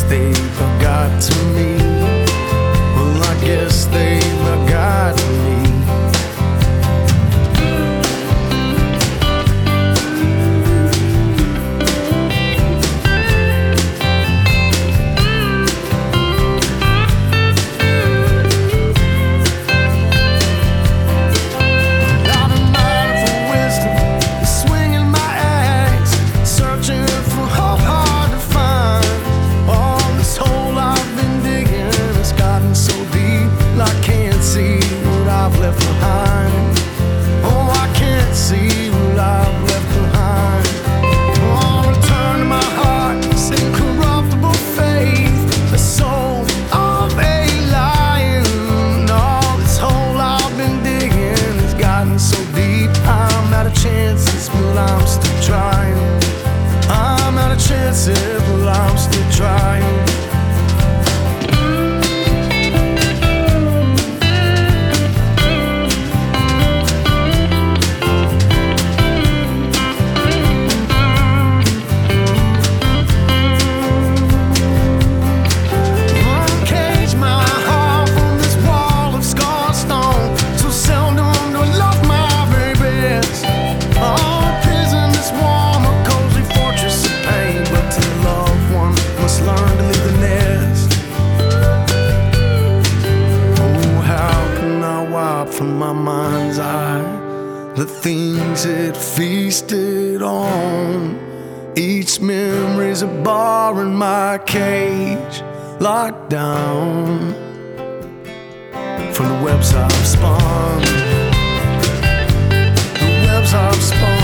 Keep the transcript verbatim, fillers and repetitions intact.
they forgot to me. Well, I guess they forgot me. I'm still trying. I'm out of chances, but I'm still trying. Uncage my heart from this wall of scarred stone. So seldom do I love my babies. Oh, learn to leave the nest. Oh, how can I wipe from my mind's eye the things it feasted on? Each memory's a bar in my cage, locked down from the webs I've spun. The webs I've spun.